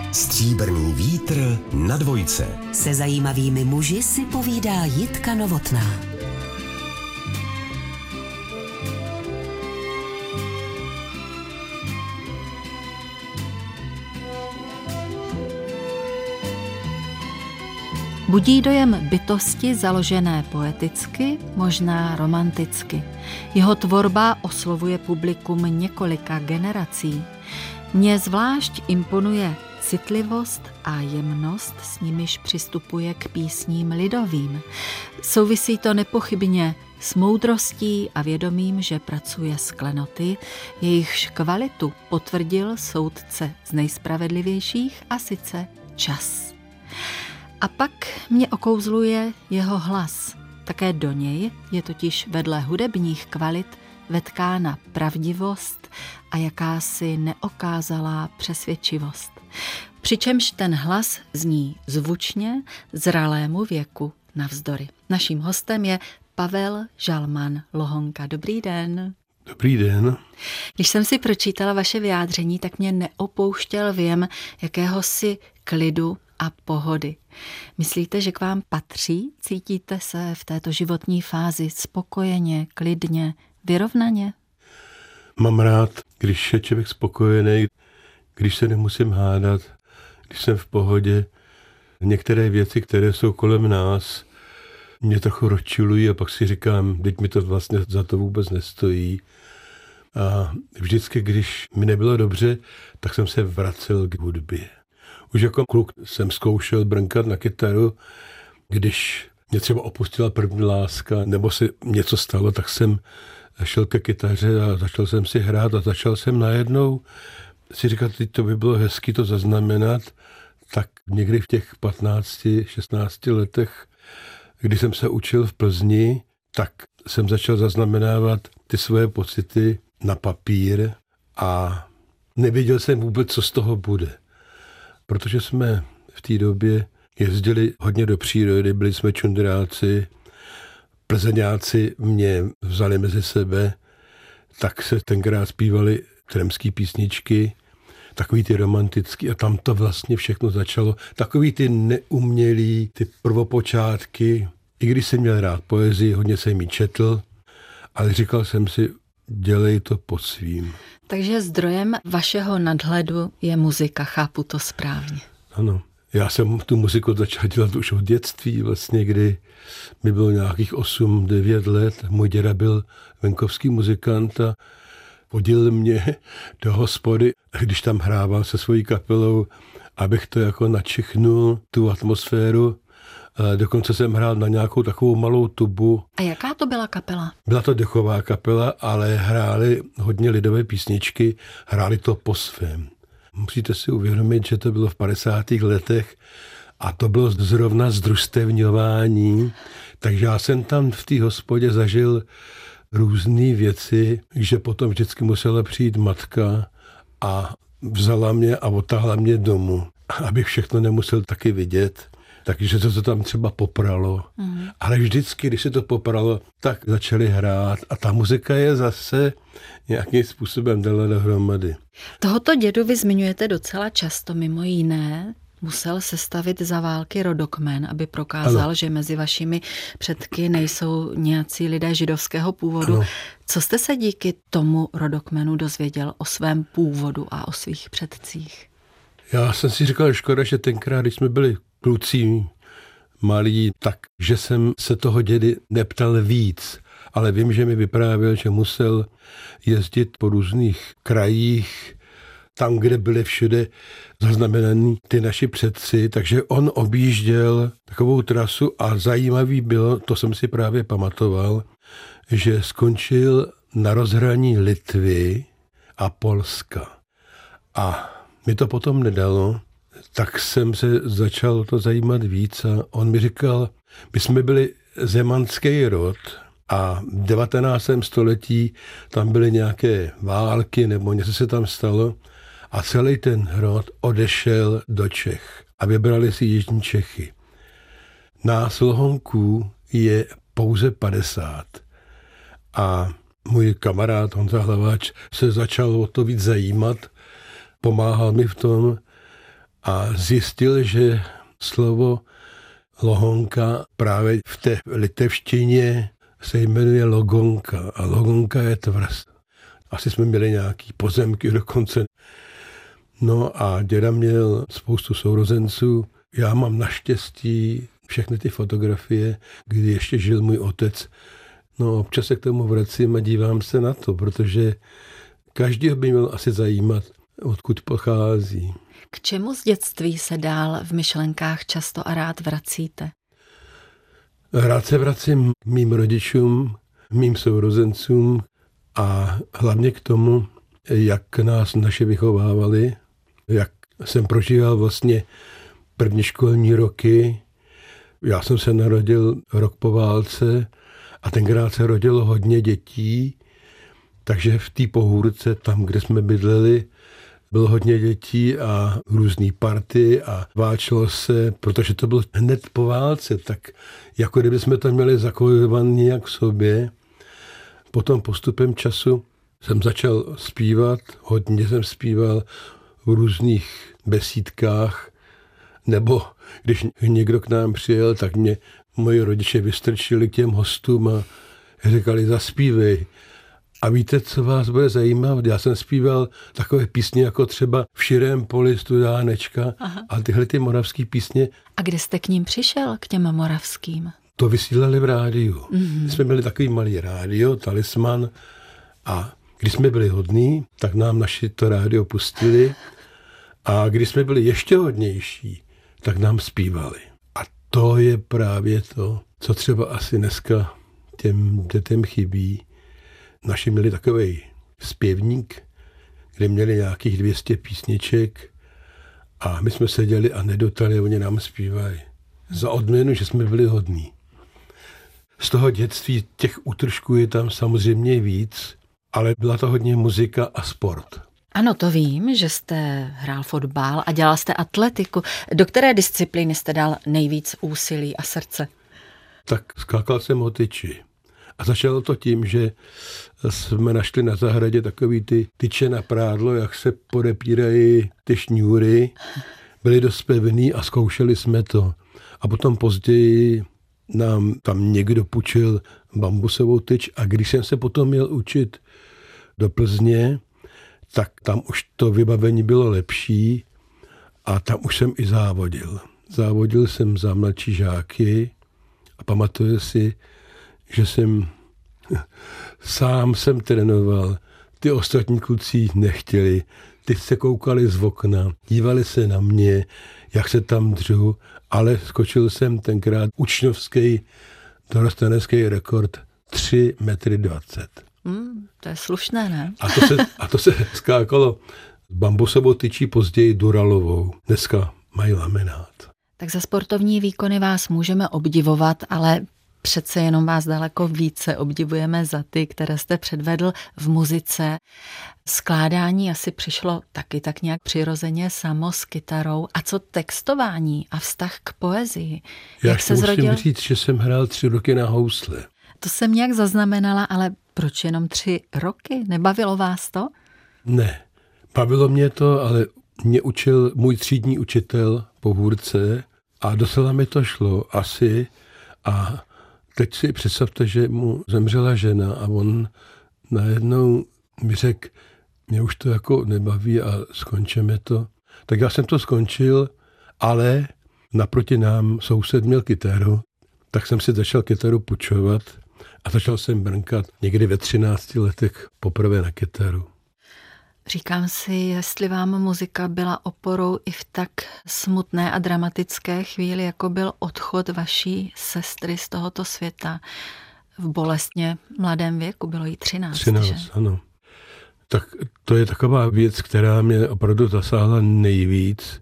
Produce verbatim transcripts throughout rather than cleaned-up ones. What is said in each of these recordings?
Stříbrný vítr na dvojce. Se zajímavými muži si povídá Jitka Novotná. Budí dojem bytosti založené poeticky, možná romanticky. Jeho tvorba oslovuje publikum několika generací. Mně zvlášť imponuje citlivost a jemnost, s nimiž přistupuje k písním lidovým. Souvisí to nepochybně s moudrostí a vědomím, že pracuje s klenoty, jejichž kvalitu potvrdil soudce z nejspravedlivějších, a sice čas. A pak mě okouzluje jeho hlas. Také do něj je totiž vedle hudebních kvalit vetkána pravdivost a jakási neokázalá přesvědčivost. Přičemž ten hlas zní zvučně zralému věku navzdory. Naším hostem je Pavel Žalman Lohonka. Dobrý den. Dobrý den. Když jsem si pročítala vaše vyjádření, tak mě neopouštěl věm jakéhosi klidu a pohody. Myslíte, že k vám patří? Cítíte se v této životní fázi spokojeně, klidně, vyrovnaně? Mám rád, když je člověk spokojený, když se nemusím hádat, když jsem v pohodě. Některé věci, které jsou kolem nás, mě trochu rozčilují a pak si říkám, teď mi to vlastně za to vůbec nestojí. A vždycky, když mi nebylo dobře, tak jsem se vracel k hudbě. Už jako kluk jsem zkoušel brnkat na kytaru, když mě třeba opustila první láska, nebo se něco stalo, tak jsem šel ke kytaře a začal jsem si hrát a začal jsem najednou si říkat, teď to by bylo hezky to zaznamenat, tak někdy v těch patnácti, šestnácti letech, kdy jsem se učil v Plzni, tak jsem začal zaznamenávat ty svoje pocity na papír a nevěděl jsem vůbec, co z toho bude. Protože jsme v té době jezdili hodně do přírody, byli jsme čundráci, plzeňáci mě vzali mezi sebe, tak se tenkrát zpívali tremský písničky, takový ty romantický, a tam to vlastně všechno začalo. Takový ty neumělý, ty prvopočátky, i když jsem měl rád poezii, hodně jsem ji četl, ale říkal jsem si, dělej to po svým. Takže zdrojem vašeho nadhledu je muzika, chápu to správně. Ano, já jsem tu muziku začal dělat už od dětství, vlastně, kdy mi bylo nějakých osm devět let. Můj děda byl venkovský muzikant a vodil mě do hospody, když tam hrával se svojí kapelou, abych to jako načichnul, tu atmosféru. Dokonce jsem hrál na nějakou takovou malou tubu. A jaká to byla kapela? Byla to dechová kapela, ale hráli hodně lidové písničky, hráli to po svém. Musíte si uvědomit, že to bylo v padesátých letech a to bylo zrovna združstevňování, takže já jsem tam v té hospodě zažil různé věci, že potom vždycky musela přijít matka a vzala mě a otáhla mě domů, abych všechno nemusel taky vidět. Takže se to tam třeba popralo. Mm. Ale vždycky, když se to popralo, tak začali hrát a ta muzika je zase nějakým způsobem dala dohromady. Tohoto dědu vy zmiňujete docela často, mimo jiné. Musel sestavit za války rodokmen, aby prokázal, ano, že mezi vašimi předky nejsou nějací lidé židovského původu. Ano. Co jste se díky tomu rodokmenu dozvěděl o svém původu a o svých předcích? Já jsem si říkal, škoda, že tenkrát, když jsme byli kluci malí, tak že jsem se toho dědy neptal víc, ale vím, že mi vyprávěl, že musel jezdit po různých krajích, tam, kde byly všude zaznamenaný ty naši předci, takže on objížděl takovou trasu a zajímavý bylo, to jsem si právě pamatoval, že skončil na rozhraní Litvy a Polska. A mi to potom nedalo, tak jsem se začal to zajímat víc a on mi říkal, my jsme byli zemanský rod a v devatenáctém století tam byly nějaké války nebo něco se tam stalo a celý ten rod odešel do Čech a vybrali si jižní Čechy. Nás Lohonků je pouze padesát a můj kamarád Honza Hlaváč se začal o to víc zajímat, pomáhal mi v tom a zjistil, že slovo logonka právě v té litevštině se jmenuje logonka a logonka je tvrz. Asi jsme měli nějaký pozemky dokonce. No a děda měl spoustu sourozenců. Já mám naštěstí všechny ty fotografie, kdy ještě žil můj otec. No občas se k tomu vracím a dívám se na to, protože každý by měl asi zajímat, odkud pochází. K čemu z dětství se dál v myšlenkách často a rád vracíte? Rád se vracím k mým rodičům, mým sourozencům a hlavně k tomu, jak nás naše vychovávali, jak jsem prožíval vlastně první školní roky. Já jsem se narodil rok po válce a tenkrát se rodilo hodně dětí, takže v té Pohůrce, tam, kde jsme bydleli, bylo hodně dětí a různý party a váčilo se, protože to bylo hned po válce, tak jako kdyby jsme to měli zakojované nějak v sobě. Potom postupem času jsem začal zpívat, hodně jsem zpíval v různých besídkách, nebo když někdo k nám přijel, tak mě moji rodiče vystrčili k těm hostům a říkali, zaspívej. A víte, co vás bude zajímat? Já jsem zpíval takové písně, jako třeba V širém poli studánečka. Aha. A tyhle ty moravský písně. A kde jste k ním přišel, k těm moravským? To vysílali v rádiu. Mm-hmm. My jsme měli takový malý rádio, Talisman, a když jsme byli hodní, tak nám naši to rádio pustili a když jsme byli ještě hodnější, tak nám zpívali. A to je právě to, co třeba asi dneska těm dětem chybí. Naši měli takovej zpěvník, kde měli nějakých dvě stě písniček a my jsme seděli a nedotali, oni nám zpívají. Za odměnu, že jsme byli hodní. Z toho dětství těch útržků je tam samozřejmě víc, ale byla to hodně muzika a sport. Ano, to vím, že jste hrál fotbal a dělal jste atletiku. Do které disciplíny jste dal nejvíc úsilí a srdce? Tak skákal jsem o tyči. A začalo to tím, že jsme našli na zahradě takový ty tyče na prádlo, jak se podepírají ty šňůry. Byly dost pevný a zkoušeli jsme to. A potom později nám tam někdo půjčil bambusovou tyč a když jsem se potom měl učit do Plzně, tak tam už to vybavení bylo lepší a tam už jsem i závodil. Závodil jsem za mladší žáky a pamatuju si, že jsem sám jsem trénoval. Ty ostatní kluci nechtěli. Ty se koukali z okna, dívali se na mě, jak se tam dřu, ale skočil jsem tenkrát učňovský dorostenecký rekord tři metry dvacet. Mm, to je slušné, ne? A to se, a to se skákalo bambusovou tyčí, později duralovou. Dneska mají laminát. Tak za sportovní výkony vás můžeme obdivovat, ale přece jenom vás daleko více obdivujeme za ty, které jste předvedl v muzice. Skládání asi přišlo taky tak nějak přirozeně samo s kytarou. A co textování a vztah k poezii? Já Jak se musím zrodil? říct, že jsem hrál tři roky na housle. To jsem nějak zaznamenala, ale proč jenom tři roky? Nebavilo vás to? Ne, bavilo mě to, ale mě učil můj třídní učitel po hůrce a docela mi to šlo asi. A teď si představte, že mu zemřela žena a on najednou mi řekl, mě už to jako nebaví a skončíme to. Tak já jsem to skončil, ale naproti nám soused měl kytaru, tak jsem si začal kytaru půjčovat a začal jsem brnkat někdy ve třinácti letech poprvé na kytaru. Říkám si, jestli vám muzika byla oporou i v tak smutné a dramatické chvíli, jako byl odchod vaší sestry z tohoto světa v bolestně mladém věku, bylo jí třináct. třináct, ano. Tak to je taková věc, která mě opravdu zasáhla nejvíc.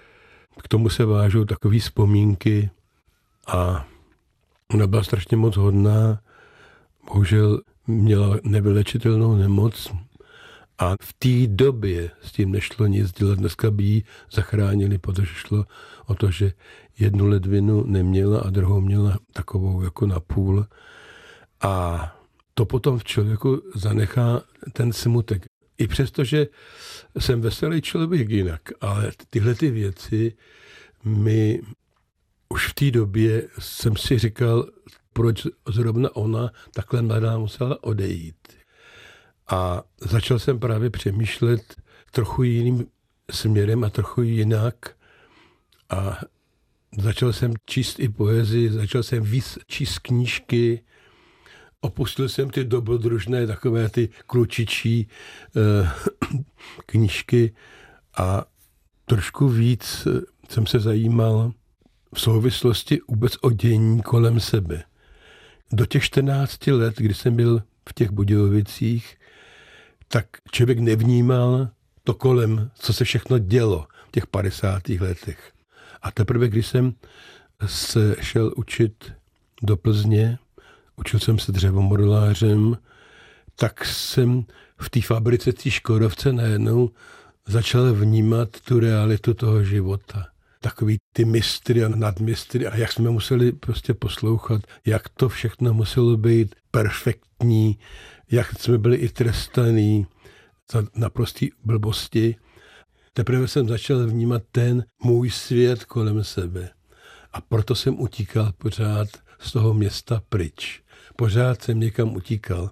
K tomu se vážou takové vzpomínky a ona byla strašně moc hodná. Bohužel měla nevylečitelnou nemoc a v té době s tím nešlo nic dělat. Dneska by ji zachránili, protože šlo o to, že jednu ledvinu neměla a druhou měla takovou jako na půl. A to potom v člověku zanechá ten smutek. I přesto, že jsem veselý člověk jinak, ale tyhle ty věci mi už v té době jsem si říkal, proč zrovna ona takhle mladá musela odejít. A začal jsem právě přemýšlet trochu jiným směrem a trochu jinak. A začal jsem číst i poezii, začal jsem víc číst knížky, opustil jsem ty dobrodružné, takové ty klučičí eh, knížky a trošku víc jsem se zajímal v souvislosti vůbec o dění kolem sebe. Do těch čtrnácti let, kdy jsem byl v těch Budějovicích, tak člověk nevnímal to kolem, co se všechno dělo v těch padesátých letech. A teprve, když jsem se šel učit do Plzně, učil jsem se dřevomodelářem, tak jsem v té fabrice, té Škodovce najednou začal vnímat tu realitu toho života. Takový ty mistry a nadmistry a jak jsme museli prostě poslouchat, jak to všechno muselo být perfektní, jak jsme byli i trestaný za naprostý blbosti. Teprve jsem začal vnímat ten můj svět kolem sebe. A proto jsem utíkal pořád z toho města pryč. Pořád jsem někam utíkal.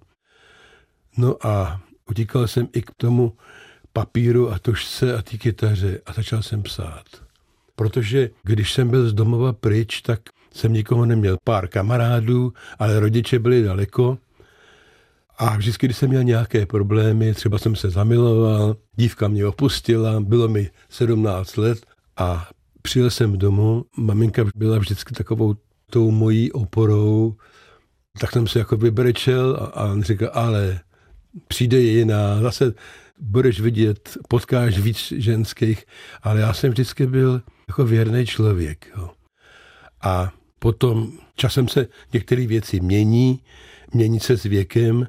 No a utíkal jsem i k tomu papíru a tužce a té kytaře a začal jsem psát. Protože když jsem byl z domova pryč, tak jsem nikoho neměl, pár kamarádů, ale rodiče byli daleko. A vždycky, když jsem měl nějaké problémy, třeba jsem se zamiloval, dívka mě opustila, bylo mi sedmnáct let a přijel jsem domů, maminka byla vždycky takovou tou mojí oporou, tak jsem se jako vybrečel a, a on říkal, ale přijde jiná, zase budeš vidět, potkáš víc ženských, ale já jsem vždycky byl jako věrný člověk. Jo. A potom časem se některé věci mění, mění se s věkem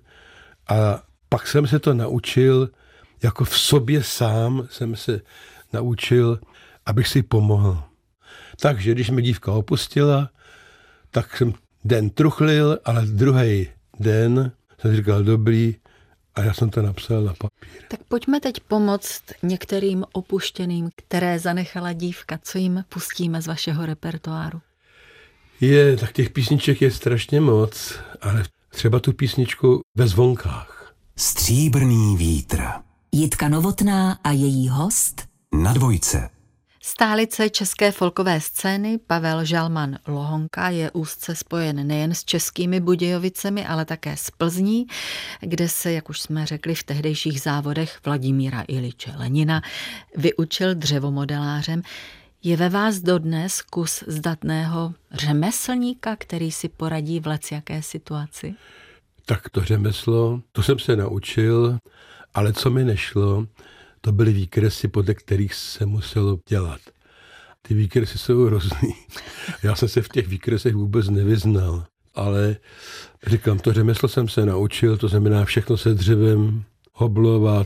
a pak jsem se to naučil, jako v sobě sám jsem se naučil, abych si pomohl. Takže když mě dívka opustila, tak jsem den truchlil, ale druhý den jsem říkal dobrý a já jsem to napsal na papír. Tak pojďme teď pomoct některým opuštěným, které zanechala dívka. Co jim pustíme z vašeho repertoáru? Je, tak těch písniček je strašně moc, ale třeba tu písničku Ve zvonkách. Stříbrný vítr. Jitka Novotná a její host Na dvojce. Stálice české folkové scény Pavel Žalman Lohonka je úzce spojen nejen s českými Budějovicemi, ale také s Plzní, kde se, jak už jsme řekli, v tehdejších závodech Vladimíra Iliče Lenina vyučil dřevomodelářem. Je ve vás dodnes kus zdatného řemeslníka, který si poradí v lecjaké situaci? Tak to řemeslo, to jsem se naučil, ale co mi nešlo, to byly výkresy, podle kterých se muselo dělat. Ty výkresy jsou hrozný. Já jsem se v těch výkresech vůbec nevyznal, ale říkám, to řemeslo jsem se naučil, to znamená všechno se dřevem, hoblovat,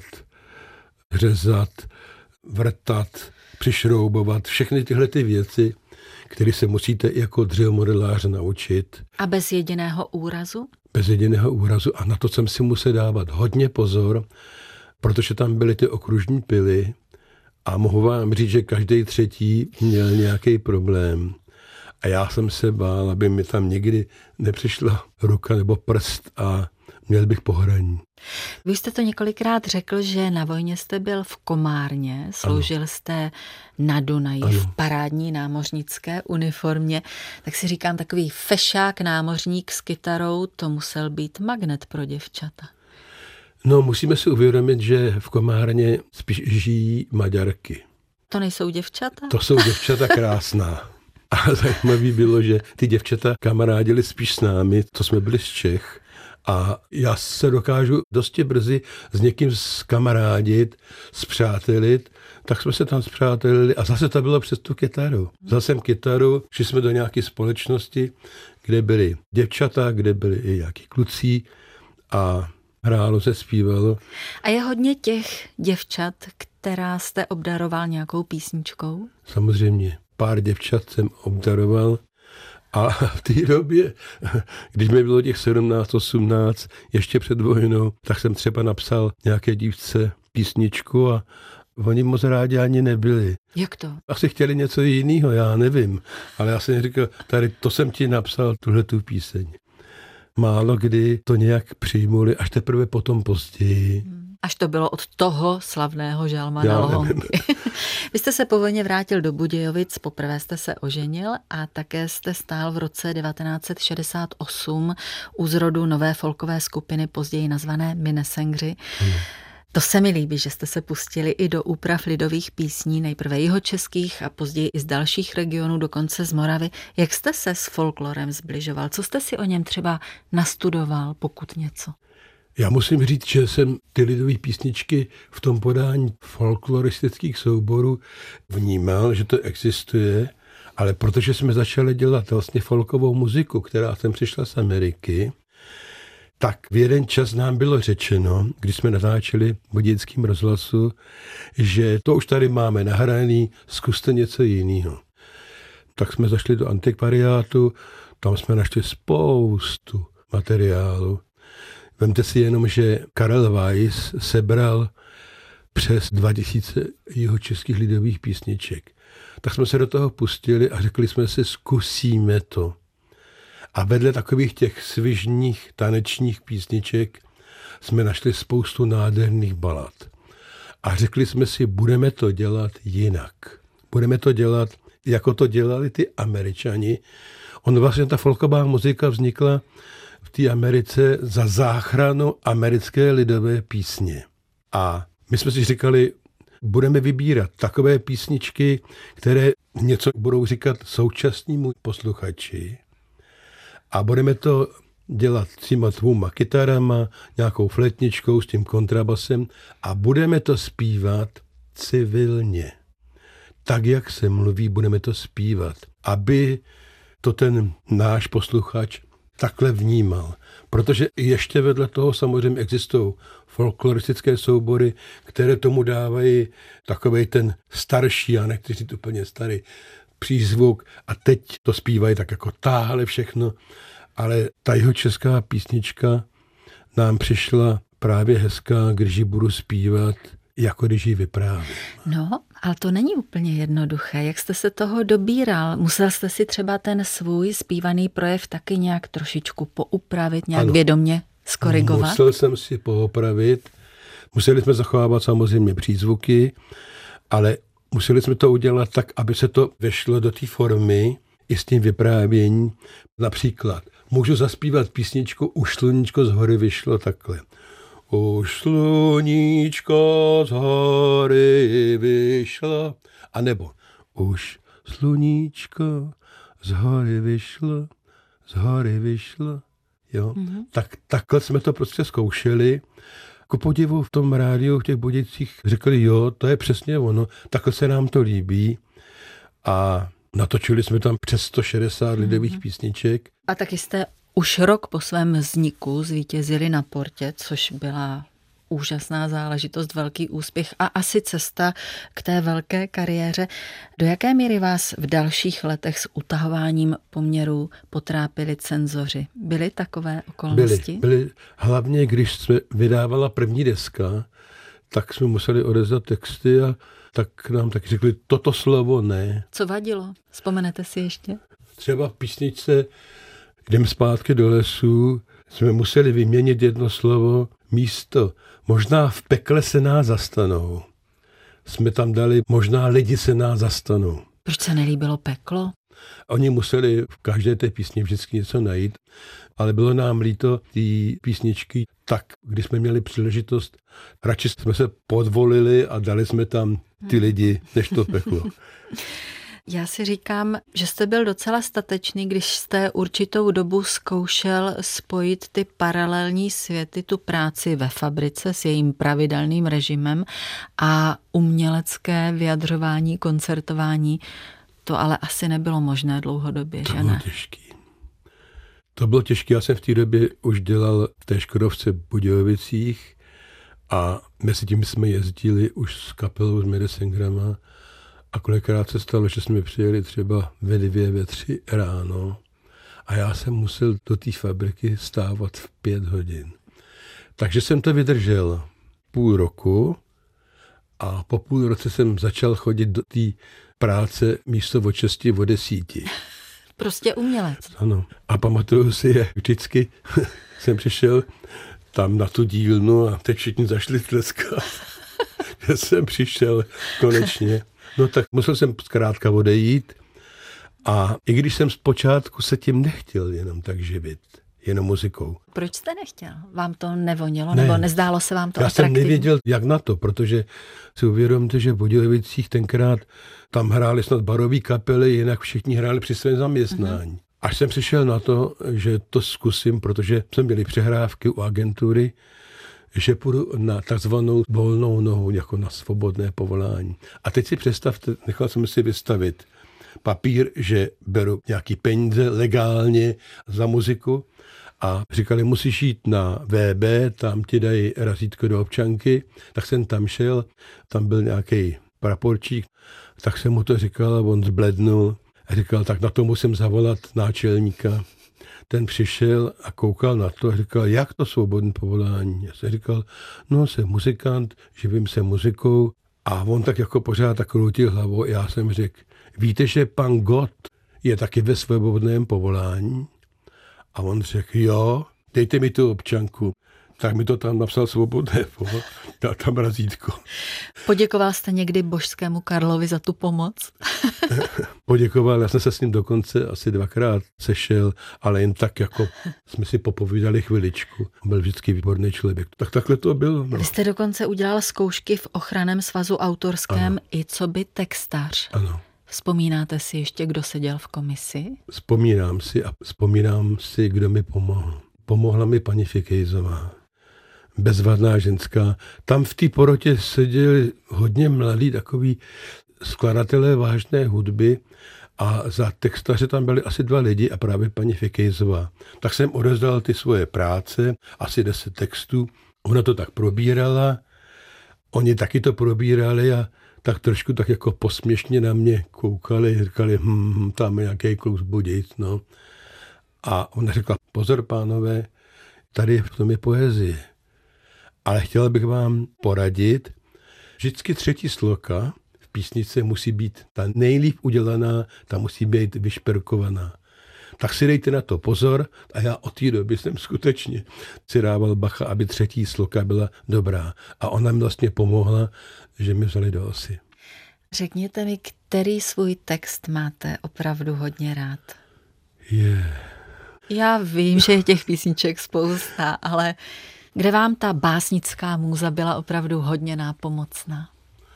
řezat, vrtat, přišroubovat, všechny tyhle ty věci, které se musíte jako dřevomodelář naučit. A bez jediného úrazu? Bez jediného úrazu a na to jsem si musel dávat hodně pozor, protože tam byly ty okružní pily a mohu vám říct, že každý třetí měl nějaký problém. A já jsem se bál, aby mi tam někdy nepřišla ruka nebo prst a měl bych pohraní. Vy jste to několikrát řekl, že na vojně jste byl v Komárně, sloužil ano. jste na Dunaji ano. v parádní námořnické uniformě. Tak si říkám, takový fešák námořník s kytarou, to musel být magnet pro děvčata. No, musíme si uvědomit, že v Komárně spíš žijí Maďarky. To nejsou děvčata? To jsou děvčata krásná. A zajímavé bylo, že ty děvčata kamarádili spíš s námi, to jsme byli z Čech. A já se dokážu dosti brzy s někým zkamarádit, spřátelit, tak jsme se tam spřátelili a zase to bylo přes tu kytaru. Zase jsem kytaru, šli jsme do nějaké společnosti, kde byly děvčata, kde byly i nějaký kluci a hrálo se, zpívalo. A je hodně těch děvčat, která jste obdaroval nějakou písničkou? Samozřejmě. Pár děvčat jsem obdaroval A v té době, když mi bylo těch sedmnáct, osmnáct, ještě před vojnou, tak jsem třeba napsal nějaké dívce písničku a oni moc rádi ani nebyli. Jak to? Asi chtěli něco jiného, já nevím. Ale já jsem říkal, tady to jsem ti napsal, tuhletu píseň. Málo kdy to nějak přijmuli, až teprve potom později. Až to bylo od toho slavného žalma na Lohonky. Vy jste se po vojně vrátil do Budějovic, poprvé jste se oženil a také jste stál v roce devatenáct set šedesát osm u zrodu nové folkové skupiny, později nazvané Minnesengři. Hmm. To se mi líbí, že jste se pustili i do úprav lidových písní, nejprve jihočeských a později i z dalších regionů, dokonce z Moravy. Jak jste se s folklorem zbližoval? Co jste si o něm třeba nastudoval, pokud něco? Já musím říct, že jsem ty lidové písničky v tom podání folkloristických souborů vnímal, že to existuje, ale protože jsme začali dělat vlastně folkovou muziku, která sem přišla z Ameriky, tak v jeden čas nám bylo řečeno, když jsme natáčeli v Budějickém rozhlasu, že to už tady máme nahraný, zkuste něco jiného. Tak jsme zašli do antikvariátu, tam jsme našli spoustu materiálu. Vemte si jenom, že Karel Weiss sebral přes dva tisíce jihočeských lidových písniček. Tak jsme se do toho pustili a řekli jsme si, zkusíme to. A vedle takových těch svižních tanečních písniček jsme našli spoustu nádherných balad. A řekli jsme si, budeme to dělat jinak. Budeme to dělat, jako to dělali ty Američani. On vlastně, ta folková muzika vznikla v té Americe za záchranu americké lidové písně. A my jsme si říkali, budeme vybírat takové písničky, které něco budou říkat současnému posluchači. A budeme to dělat s těma dvouma kytarama, nějakou flétničkou s tím kontrabasem a budeme to zpívat civilně. Tak, jak se mluví, budeme to zpívat, aby to ten náš posluchač takhle vnímal. Protože ještě vedle toho samozřejmě existují folkloristické soubory, které tomu dávají takovej ten starší, a nechci říct úplně starý, přízvuk a teď to zpívají tak jako táhle všechno, ale ta jihočeská písnička nám přišla právě hezká, když ji budu zpívat, jako když ji vyprávím. No, ale to není úplně jednoduché. Jak jste se toho dobíral? Musel jste si třeba ten svůj zpívaný projev taky nějak trošičku poupravit, nějak ano. vědomě skorigovat? Musel jsem si poopravit. Museli jsme zachovávat samozřejmě přízvuky, ale museli jsme to udělat tak, aby se to vešlo do té formy i s tím vyprávěním. Například můžu zaspívat písničku Už sluníčko z hory vyšlo takhle. Už sluníčko z hory vyšlo. A nebo Už sluníčko z hory vyšlo, z hory vyšlo. Jo? Mm-hmm. Tak takhle jsme to prostě zkoušeli. Ku podivu v tom rádiu v těch Budějcích řekli, jo, to je přesně ono, takhle se nám to líbí. A natočili jsme tam přes sto šedesát mm-hmm. lidových písniček. A taky jste už rok po svém vzniku zvítězili na Portě, což byla úžasná záležitost, velký úspěch a asi cesta k té velké kariéře. Do jaké míry vás v dalších letech s utahováním poměrů potrápili cenzoři? Byly takové okolnosti? Byly, byly. Hlavně, když jsme vydávala první deska, tak jsme museli odezdat texty a tak nám taky řekli, toto slovo ne. Co vadilo? Vzpomenete si ještě? Třeba v písničce Jdem zpátky do lesu jsme museli vyměnit jedno slovo místo. Možná v pekle se nás zastanou. Jsme tam dali, možná lidi se nás zastanou. Proč se nelíbilo peklo? Oni museli v každé té písni vždycky něco najít, ale bylo nám líto ty písničky, tak když jsme měli příležitost, radši jsme se podvolili a dali jsme tam ty lidi, než to peklo. Já si říkám, že jste byl docela statečný, když jste určitou dobu zkoušel spojit ty paralelní světy, tu práci ve fabrice s jejím pravidelným režimem a umělecké vyjadřování, koncertování. To ale asi nebylo možné dlouhodobě, to že ne? To bylo těžký. To bylo těžké. Já jsem v té době už dělal v té Škodovce v Budějovicích a mezi tím jsme jezdili už s kapelou, s Minnesengrama. A kolikrát se stalo, že jsme přijeli třeba ve dvě, ve tři ráno a já jsem musel do té fabriky stávat v pět hodin. Takže jsem to vydržel půl roku a po půl roce jsem začal chodit do té práce místo od šesti od desíti. Prostě umělec. Ano. A pamatuju si, jak vždycky jsem přišel tam na tu dílnu a teď všichni zašli tleskat, že jsem přišel konečně. No tak musel jsem zkrátka odejít a i když jsem zpočátku se tím nechtěl jenom tak živit, jenom muzikou. Proč jste nechtěl? Vám to nevonilo, Ne. nebo nezdálo se vám to Já atraktivní? jsem nevěděl, jak na to, protože si uvědomte, že v Budějovicích tenkrát tam hráli snad barové kapely, jinak všichni hráli při svém zaměstnání. Mm-hmm. Až jsem přišel na to, že to zkusím, protože jsem měli přehrávky u agentury, že půjdu na takzvanou volnou nohu, jako na svobodné povolání. A teď si představte, nechal jsem si vystavit papír, že beru nějaký peníze legálně za muziku a říkali, musíš jít na V B, tam ti dají razítko do občanky, tak jsem tam šel, tam byl nějaký praporčík, tak jsem mu to říkal a on zblednul a říkal, tak na to musím zavolat náčelníka. Ten přišel a koukal na to a říkal, jak to svobodné povolání? Já jsem říkal, no jsem muzikant, živím se muzikou a on tak jako pořád tak kroutil hlavou a já jsem řekl, víte, že pan Gott je taky ve svobodném povolání? A on řekl, jo, dejte mi tu občanku. Tak mi to tam napsal svobodné povolání, dal tam razítko. Poděkoval jste někdy božskému Karlovi za tu pomoc? Poděkoval, já jsem se s ním dokonce asi dvakrát sešel, ale jen tak, jako jsme si popovídali chviličku. Byl vždycky výborný člověk. Tak takhle to bylo. No. Vy jste dokonce udělal zkoušky v ochranném svazu autorském ano. i co by textař. Ano. Vzpomínáte si ještě, kdo seděl v komisi? Vzpomínám si a vzpomínám si, kdo mi pomohl. Pomohla mi paní Fikejzová. Bezvadná ženská. Tam v té porotě seděli hodně mladí takový skladatelé vážné hudby a za textaře tam byli asi dva lidi a právě paní Fikejzová. Tak jsem odezdal ty svoje práce, asi deset textů. Ona to tak probírala, oni taky to probírali a tak trošku tak jako posměšně na mě koukali, říkali, hm, tam je nějaký kluk z Budějic, no. A ona řekla, pozor pánové, tady v tom je poezie. Ale chtěla bych vám poradit, vždycky třetí sloka v písnice musí být ta nejlíp udělaná, ta musí být vyšperkovaná. Tak si dejte na to pozor a já od té doby jsem skutečně si dával bacha, aby třetí sloka byla dobrá. A ona mi vlastně pomohla, že mi vzali do osy. Řekněte mi, který svůj text máte opravdu hodně rád? Je. Yeah. Já vím, že je těch písniček spousta, ale kde vám ta básnická můza byla opravdu hodně nápomocná?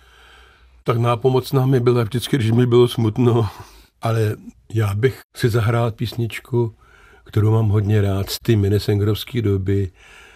Tak nápomocná mi byla vždycky, když mi bylo smutno, ale já bych si zahrál písničku, kterou mám hodně rád z té minesengrovské doby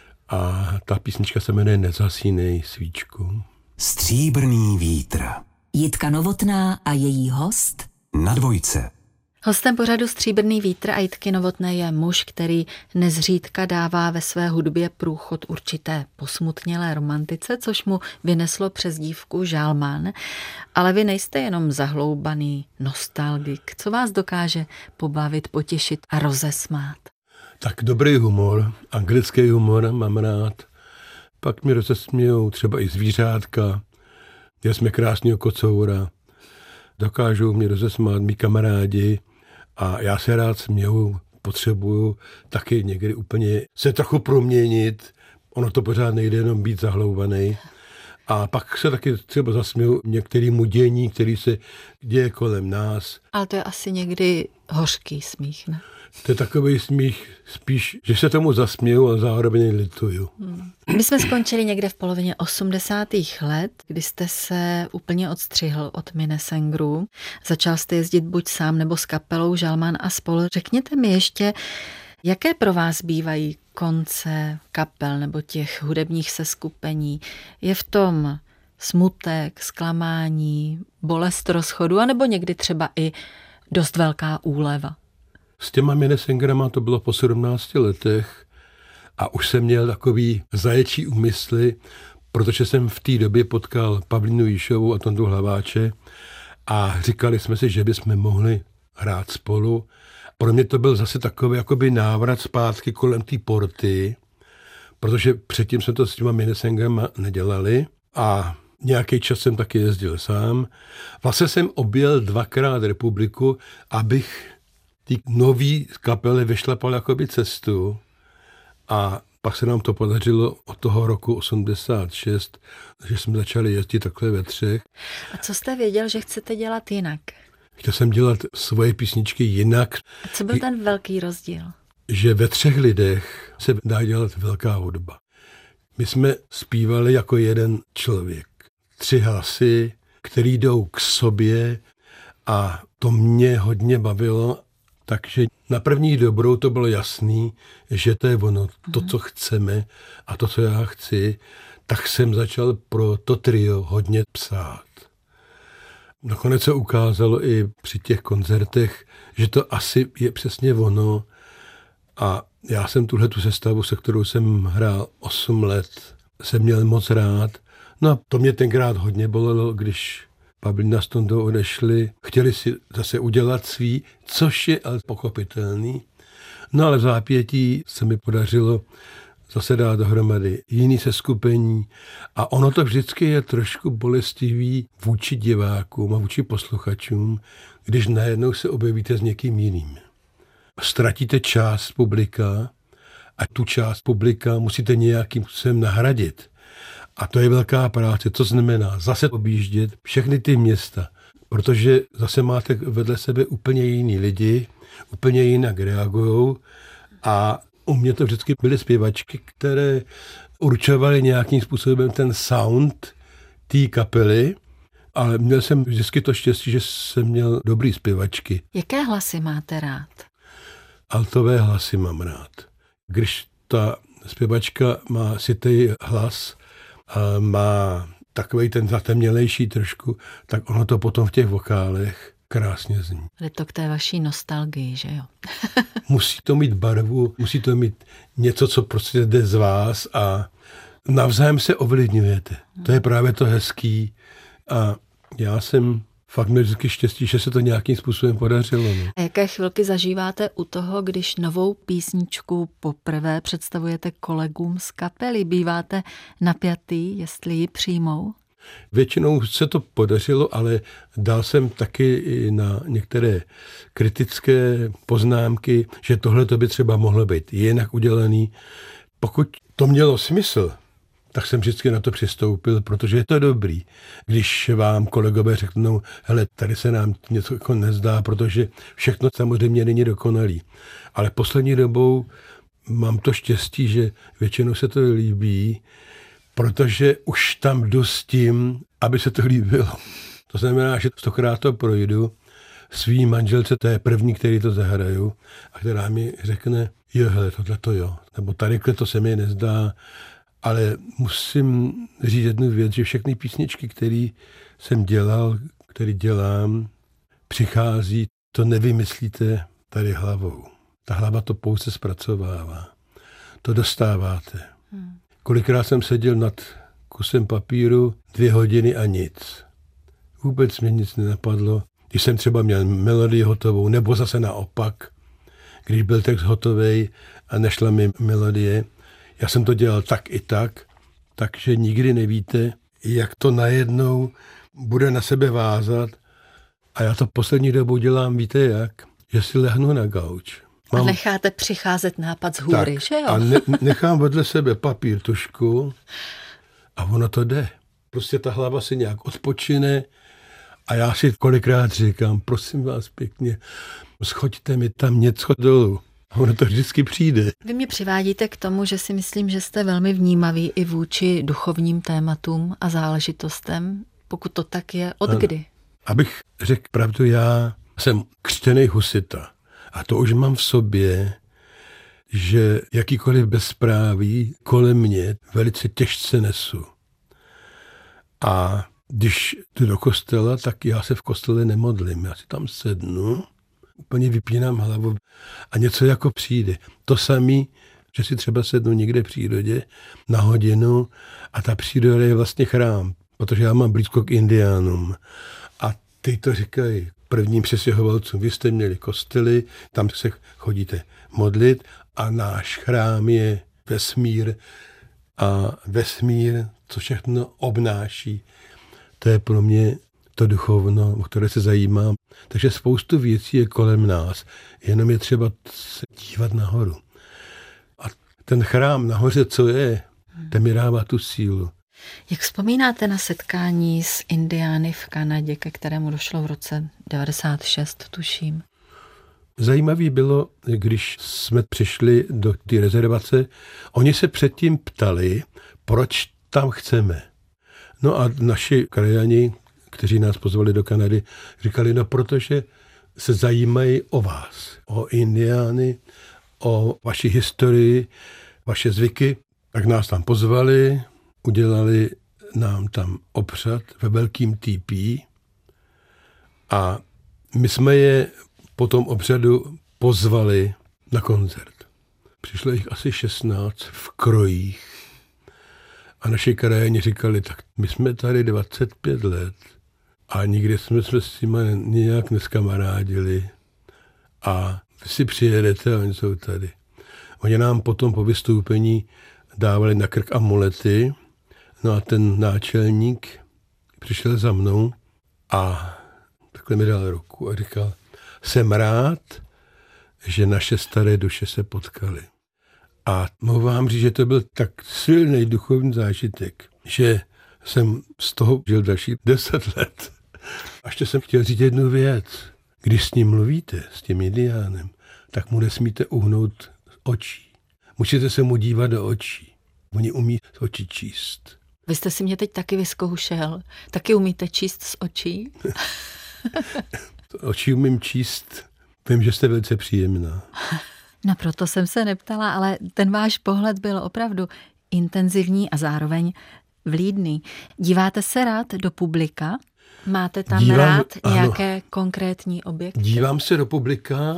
a ta písnička se jmenuje Nezasínej svíčku. Stříbrný vítr. Jitka Novotná a její host Na dvojce. Hostem pořadu Stříbrný vítr a Jitky Novotné je muž, který nezřídka dává ve své hudbě průchod určité posmutnělé romantice, což mu vyneslo přezdívku Žálman. Ale vy nejste jenom zahloubaný nostalgik. Co vás dokáže pobavit, potěšit a rozesmát? Tak dobrý humor, anglický humor mám rád. Pak mi rozesmějou třeba i zvířátka, já jsme krásného kocoura. Dokážou mě rozesmát mý kamarádi a já se rád směju, potřebuju taky někdy úplně se trochu proměnit. Ono to pořád nejde jenom být zahloubaný. A pak se taky třeba zasměju některému dění, který se děje kolem nás. Ale to je asi někdy hořký smích, ne? To je takový smích spíš, že se tomu zasměju a zároveň lituju. Hmm. My jsme skončili někde v polovině osmdesátých let, kdy jste se úplně odstřihl od Minnesengru. Začal jste jezdit buď sám nebo s kapelou Žálman a spol. Řekněte mi ještě, jaké pro vás bývají konce kapel nebo těch hudebních seskupení? Je v tom smutek, zklamání, bolest rozchodu, anebo někdy třeba i dost velká úleva? S těma Minnesengrama to bylo po sedmnácti letech a už jsem měl takový zaječí úmysly, protože jsem v té době potkal Pavlínu Jíšovou a Tondu Hlaváče a říkali jsme si, že bychom mohli hrát spolu. pro mě to byl zase takový jakoby návrat zpátky kolem té porty, protože předtím jsme to s těma minisengama nedělali a nějaký čas jsem taky jezdil sám. Vlastně jsem objel dvakrát republiku, abych ty nový kapely vyšlapal jakoby cestu a pak se nám to podařilo od toho roku osmdesát šest, že jsme začali jezdit takhle ve třech. A co jste věděl, že chcete dělat jinak? Chtěl jsem dělat svoje písničky jinak. A co byl ten velký rozdíl? Že ve třech lidech se dá dělat velká hudba. My jsme zpívali jako jeden člověk. Tři hlasy, který jdou k sobě a to mě hodně bavilo. Takže na první dobrou to bylo jasný, že to je ono, to, co chceme a to, co já chci, tak jsem začal pro to trio hodně psát. Nakonec se ukázalo i při těch koncertech, že to asi je přesně ono a já jsem tuhle tu sestavu, se kterou jsem hrál osm let, jsem měl moc rád. No a to mě tenkrát hodně bolelo, když Pablína s Tondou odešli, chtěli si zase udělat svý, což je ale pochopitelný. No ale v zápětí se mi podařilo zase dát dohromady jiný seskupení a ono to vždycky je trošku bolestivý vůči divákům a vůči posluchačům, když najednou se objevíte s někým jiným. Ztratíte část publika a tu část publika musíte nějakým způsobem nahradit. A to je velká práce, to znamená zase objíždět všechny ty města, protože zase máte vedle sebe úplně jiný lidi, úplně jinak reagujou a u mě to vždycky byly zpěvačky, které určovaly nějakým způsobem ten sound té kapely, ale měl jsem vždycky to štěstí, že jsem měl dobrý zpěvačky. Jaké hlasy máte rád? Altové hlasy mám rád. Když ta zpěvačka má sitý hlas, a má takovej ten zatemnělejší trošku, tak ono to potom v těch vokálech krásně zní. Je to k té vaší nostalgii, že jo? Musí to mít barvu, musí to mít něco, co prostě jde z vás a navzájem se ovlivňujete. To je právě to hezký a já jsem fakt měl vždycky štěstí, že se to nějakým způsobem podařilo. No. A jaké chvilky zažíváte u toho, když novou písničku poprvé představujete kolegům z kapely? Býváte napjatý, jestli ji přijmou? Většinou se to podařilo, ale dal jsem taky i na některé kritické poznámky, že tohle to by třeba mohlo být jinak udělaný. Pokud to mělo smysl, tak jsem vždycky na to přistoupil, protože je to dobrý. Když vám kolegové řeknou, hele, tady se nám něco jako nezdá, protože všechno samozřejmě není dokonalý. Ale poslední dobou mám to štěstí, že většinou se to líbí, protože už tam jdu s tím, aby se to líbilo. To znamená, že stokrát to projdu, svý manželce, to je první, který to zahraju, a která mi řekne, jo, hele, tohle to jo, nebo tady to se mi nezdá, ale musím říct jednu věc, že všechny písničky, které jsem dělal, které dělám, přichází, to nevymyslíte tady hlavou. Ta hlava to pouze zpracovává. To dostáváte. Hmm. Kolikrát jsem seděl nad kusem papíru dvě hodiny a nic. Vůbec mě nic nenapadlo. Když jsem třeba měl melodii hotovou, nebo zase naopak, když byl text hotovej a nešla mi melodie, já jsem to dělal tak i tak, takže nikdy nevíte, jak to najednou bude na sebe vázat. A já to poslední dobu dělám, víte jak? Že si lehnu na gauč. Mám... A necháte přicházet nápad z hůry, tak, že jo? A ne, nechám vedle sebe papír, tužku a ono to jde. Prostě ta hlava si nějak odpočine a já si kolikrát říkám, prosím vás pěkně, schoďte mi tam něco dolů. A ono to vždycky přijde. Vy mě přivádíte k tomu, že si myslím, že jste velmi vnímaví i vůči duchovním tématům a záležitostem. Pokud to tak je, od ano. Kdy? Abych řekl pravdu, já jsem křtěnej husita. A to už mám v sobě, že jakýkoliv bezpráví kolem mě velice těžce nesu. A když jdu do kostela, tak já se v kostele nemodlím. Já si tam sednu, úplně vypínám hlavu a něco jako přijde. To samé, že si třeba sednu někde v přírodě na hodinu a ta příroda je vlastně chrám, protože já mám blízko k indiánům. A ty to říkají, prvním přistěhovalcům, vy jste měli kostely, tam se chodíte modlit a náš chrám je vesmír a vesmír, co všechno obnáší, to je pro mě to duchovno, o které se zajímám. Takže spoustu věcí je kolem nás, jenom je třeba se dívat nahoru. A ten chrám nahoře, co je, ten mi dává tu sílu. Jak vzpomínáte na setkání s indiány v Kanadě, ke kterému došlo v roce devadesát šest, tuším? Zajímavý bylo, když jsme přišli do té rezervace, oni se předtím ptali, proč tam chceme. No a naši krajani, kteří nás pozvali do Kanady, říkali, no protože se zajímají o vás, o indiány, o vaši historii, vaše zvyky, tak nás tam pozvali, udělali nám tam obřad ve velkým tepí a my jsme je po tom obřadu pozvali na koncert. Přišlo jich asi šestnáct v krojích a naši krajani říkali, tak my jsme tady dvacet pět let a nikdy jsme se s nimi nějak neskamarádili a vy si přijedete a oni jsou tady. Oni nám potom po vystoupení dávali na krk amulety, no a ten náčelník přišel za mnou a takhle mi dal ruku a říkal, jsem rád, že naše staré duše se potkaly. A mohu vám říct, že to byl tak silný duchovní zážitek, že jsem z toho žil další deset let. A ještě jsem chtěl říct jednu věc. Když s ním mluvíte, s tím indiánem, tak mu nesmíte uhnout z očí. Musíte se mu dívat do očí. Oni umí z očí číst. Vy jste si mě teď taky vyzkoušel. Taky umíte číst z očí? Očí umím číst. Vím, že jste velice příjemná. No proto jsem se neptala, ale ten váš pohled byl opravdu intenzivní a zároveň vlídný. Díváte se rád do publika? Máte tam Dívám, rád ano, nějaké konkrétní objekty? Dívám se do publika,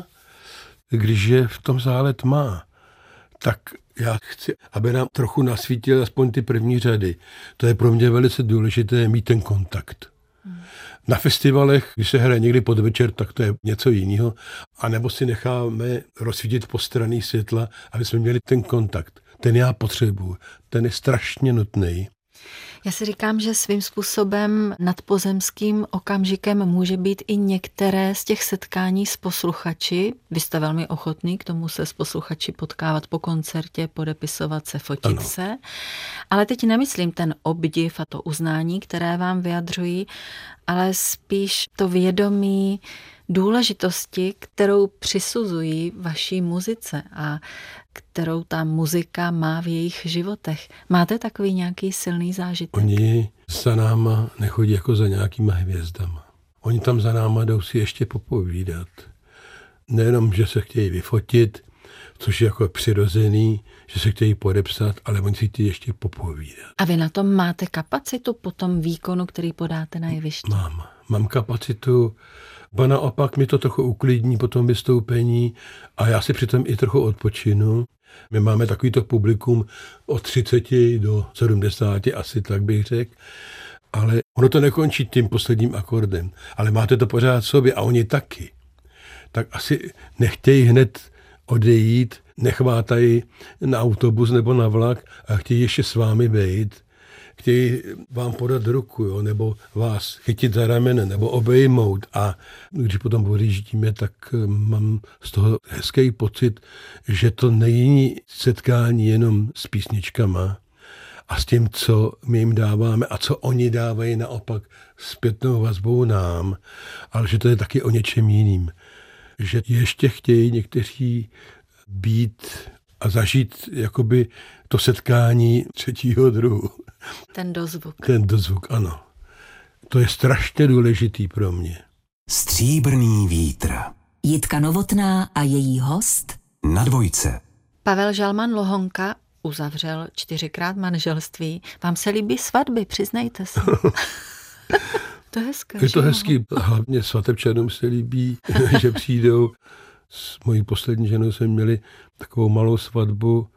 když je v tom sále tma. Tak já chci, aby nám trochu nasvítil aspoň ty první řady. To je pro mě velice důležité mít ten kontakt. Hmm. Na festivalech, když se hraje někdy podvečer, tak to je něco jiného. A nebo si necháme rozsvítit postranný světla, aby jsme měli ten kontakt. Ten já potřebuju. Ten je strašně nutný. Já si říkám, že svým způsobem nadpozemským okamžikem může být i některé z těch setkání s posluchači. Vy jste velmi ochotný k tomu se s posluchači potkávat po koncertě, podepisovat se, fotit ano. se. Ale teď nemyslím ten obdiv a to uznání, které vám vyjadřují, ale spíš to vědomí důležitosti, kterou přisuzují vaší muzice a kterou ta muzika má v jejich životech. Máte takový nějaký silný zážitek? Oni za náma nechodí jako za nějakýma hvězdama. Oni tam za náma jdou si ještě popovídat. Nejenom, že se chtějí vyfotit, což je jako přirozený, že se chtějí podepsat, ale oni si chtějí ještě popovídat. A vy na tom máte kapacitu po tom výkonu, který podáte na jevišti? Mám. Mám kapacitu, ba naopak mi to trochu uklidní po tom vystoupení a já si přitom i trochu odpočinu. My máme takovýto publikum od třiceti do sedmdesáti, asi tak bych řekl, ale ono to nekončí tím posledním akordem, ale máte to pořád v sobě a oni taky. Tak asi nechtějí hned odejít, nechvátají na autobus nebo na vlak a chtějí ještě s vámi být. Chtějí vám podat ruku, jo, nebo vás chytit za ramene, nebo obejmout. A když potom odjíždíme, tak mám z toho hezký pocit, že to není setkání jenom s písničkama a s tím, co my jim dáváme a co oni dávají naopak zpětnou vazbou nám, ale že to je taky o něčem jiným. Že ještě chtějí někteří být a zažít jakoby to setkání třetího druhu. Ten dozvuk. Ten dozvuk, ano. To je strašně důležitý pro mě. Stříbrný vítr. Jitka Novotná a její host Na dvojce. Pavel Žalman Lohonka uzavřel čtyřikrát manželství. Vám se líbí svatby, přiznejte se. To je hezké. Je to hezký, hlavně svatebčanům se líbí, že přijdou. S mojí poslední ženou jsme měli takovou malou svatbu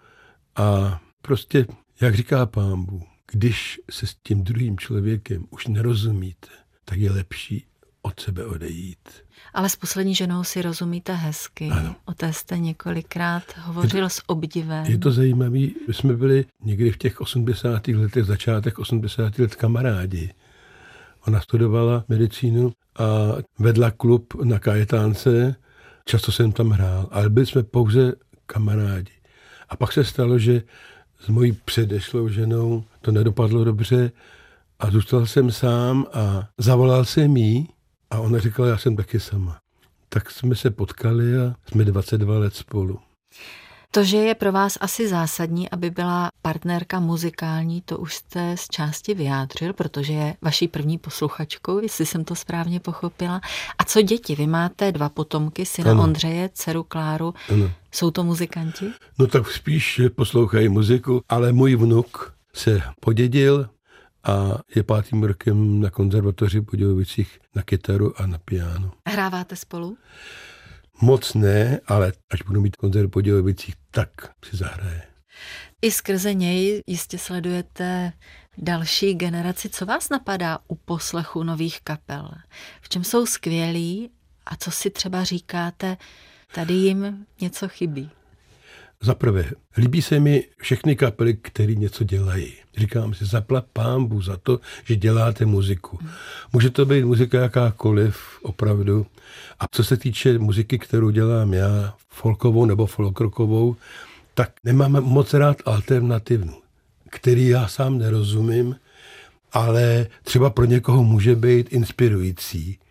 a prostě, jak říká Pán Bůh, když se s tím druhým člověkem už nerozumíte, tak je lepší od sebe odejít. Ale s poslední ženou si rozumíte hezky. Ano. O té jste několikrát hovořil je, s obdivem. Je to zajímavé. My jsme byli někdy v těch osmdesátých letech, začátek osmdesátých let kamarádi. Ona studovala medicínu a vedla klub na Kajetánce. Často jsem tam hrál, ale byli jsme pouze kamarádi. A pak se stalo, že s mojí předešlou ženou to nedopadlo dobře a zůstal jsem sám a zavolal jsem jí a ona říkala, já jsem taky sama. Tak jsme se potkali a jsme dvacet dva let spolu. To, že je pro vás asi zásadní, aby byla partnerka muzikální, to už jste z části vyjádřil, protože je vaší první posluchačkou, jestli jsem to správně pochopila. A co děti? Vy máte dva potomky, syna ano. Ondřeje, dceru Kláru. Ano. Jsou to muzikanti? No tak spíš poslouchají muziku, ale můj vnuk se podědil a je pátým rokem na konzervatoři v Budějovicích na kytaru a na piano. Hráváte spolu? Moc ne, ale až budu mít koncert v Budějovicích, tak si zahraje. I skrze něj jistě sledujete další generaci. Co vás napadá u poslechu nových kapel? V čem jsou skvělí a co si třeba říkáte, tady jim něco chybí? Za prvé, líbí se mi všechny kapely, které něco dělají. Říkám si, zaplať pánbu za to, že děláte muziku. Může to být muzika jakákoliv, opravdu. A co se týče muziky, kterou dělám já, folkovou nebo folkrockovou, tak nemám moc rád alternativnu, který já sám nerozumím, ale třeba pro někoho může být inspirující.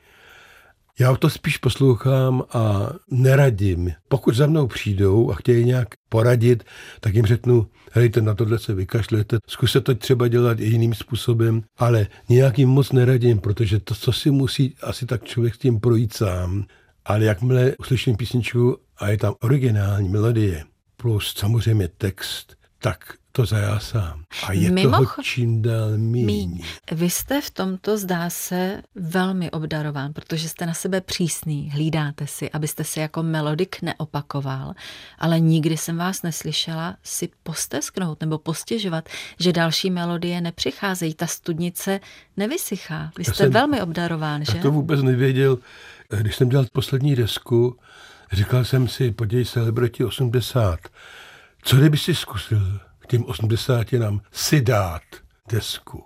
Já to spíš poslouchám a neradím. Pokud za mnou přijdou a chtějí nějak poradit, tak jim řeknu, hejte, na tohle se vykašlete, zkuste to třeba dělat jiným způsobem, ale nějak jim moc neradím, protože to, co si musí asi tak člověk s tím projít sám. Ale jakmile uslyším písničku a je tam originální melodie, plus samozřejmě text, tak to zajásám. A je Mimoch... toho čím dál míň. Vy jste v tomto, zdá se, velmi obdarován, protože jste na sebe přísný, hlídáte si, abyste se jako melodik neopakoval, ale nikdy jsem vás neslyšela si postesknout nebo postěžovat, že další melodie nepřicházejí, ta studnice nevysychá. Vy jste jsem, velmi obdarován, že? Já to vůbec nevěděl. Když jsem dělal poslední desku, říkal jsem si, podívej se, Celebrity osmdesát, co kdyby si zkusil k těm osmdesáti nám si dát desku.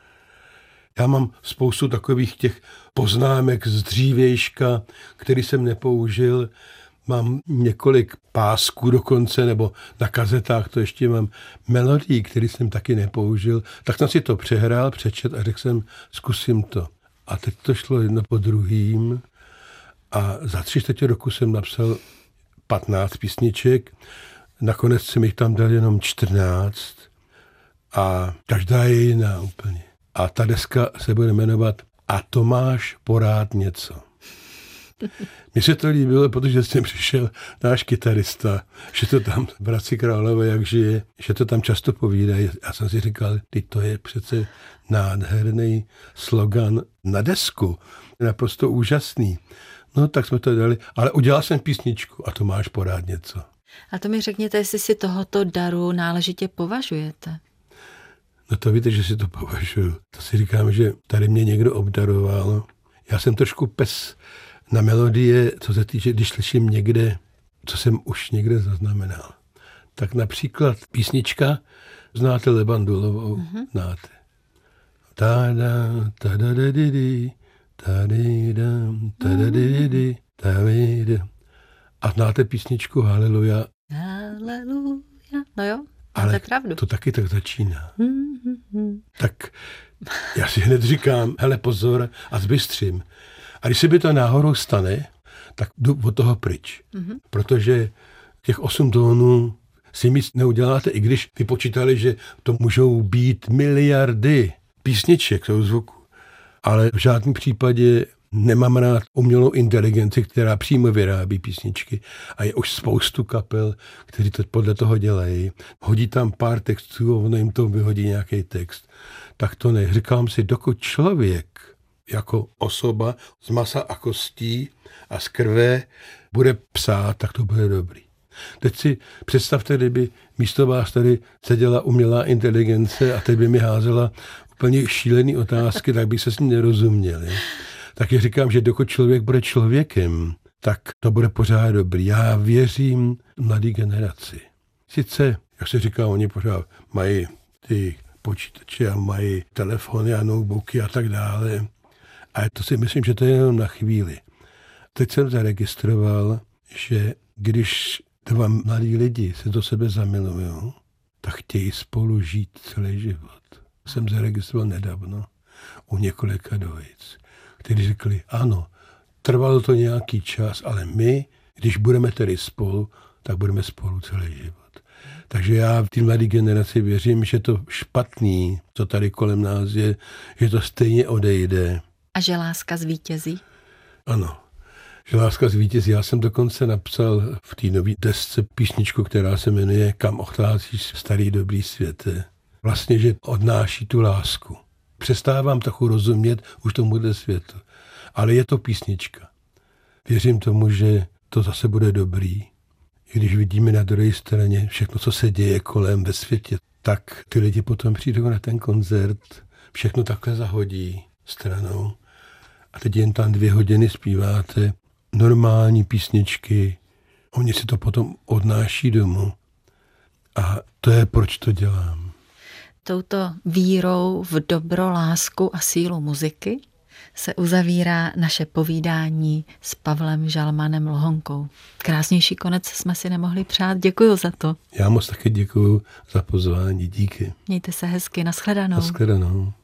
Já mám spoustu takových těch poznámek z dřívějška, který jsem nepoužil. Mám několik pásků dokonce, nebo na kazetách to ještě mám melodii, který jsem taky nepoužil. Tak jsem si to přehrál, přečet a řekl jsem, zkusím to. A teď to šlo jedno po druhým. A za tři čtvrtě roku jsem napsal patnáct písniček. Nakonec jsem jich tam dal jenom čtrnáct a každá je jiná úplně. A ta deska se bude jmenovat A Tomáš porád něco. Mně se to líbilo, protože jsem přišel náš kytarista, že to tam v Hradci Králové, jak žije, že to tam často povídají. Já jsem si říkal, ty to je přece nádherný slogan na desku. Naprosto úžasný. No tak jsme to dali, ale udělal jsem písničku A Tomáš porád něco. A to mi řekněte, jestli si tohoto daru náležitě považujete. No to víte, že si to považuju. To si říkám, že tady mě někdo obdaroval. Já jsem trošku pes na melodie, co se týče, když slyším někde, co jsem už někde zaznamenal. Tak například písnička, znáte Lebandulovou, mm-hmm. znáte. Tada, tada, didi, tadida, tada, didi, tadida. A znáte písničku Haleluja? Haleluja, no jo, ale máte pravdu. To taky tak začíná. Mm-hmm. Tak já si hned říkám, hele pozor a zbystřím. A když se by to náhodou stane, tak jdu od toho pryč. Mm-hmm. Protože těch osm tónů si nic neuděláte, i když vypočítali, že to můžou být miliardy písniček souzvuku. Ale v žádném případě nemám rád umělou inteligenci, která přímo vyrábí písničky a je už spoustu kapel, kteří to podle toho dělají. Hodí tam pár textů a ono jim to vyhodí nějaký text. Tak to ne. Říkám si, dokud člověk jako osoba z masa a kostí a z krve bude psát, tak to bude dobrý. Teď si představte, kdyby místo vás tady seděla umělá inteligence a teď by mi házela úplně šílený otázky, tak bych se s ní nerozuměl. Je? taky říkám, že dokud člověk bude člověkem, tak to bude pořád dobrý. Já věřím mladé generaci. Sice, jak se říká, oni pořád mají ty počítače a mají telefony a notebooky a tak dále. A to si myslím, že to je jenom na chvíli. Teď jsem zaregistroval, že když dva mladí lidi se do sebe zamilují, tak chtějí spolu žít celý život. Jsem zaregistroval nedávno u několika dvojic, kteří řekli, ano, trvalo to nějaký čas, ale my, když budeme tedy spolu, tak budeme spolu celý život. Takže já v té mladé generaci věřím, že to špatný, co tady kolem nás je, že to stejně odejde. A že láska zvítězí? Ano, že láska zvítězí. Já jsem dokonce napsal v té nové desce písničku, která se jmenuje Kam odcházíš, starý dobrý světe. Vlastně, že odnáší tu lásku. Přestávám trochu rozumět už tomuhle světu. Ale je to písnička. Věřím tomu, že to zase bude dobrý. I když vidíme na druhé straně všechno, co se děje kolem ve světě, tak ty lidi potom přijdou na ten koncert, všechno takhle zahodí stranou. A teď jen tam dvě hodiny zpíváte normální písničky. Oni si to potom odnáší domů. A to je, proč to dělám. Touto vírou v dobro, lásku a sílu muziky se uzavírá naše povídání s Pavlem Žalmanem Lhonkou. Krásnější konec jsme si nemohli přát. Děkuju za to. Já moc taky děkuju za pozvání. Díky. Mějte se hezky. Nashledanou. Nashledanou.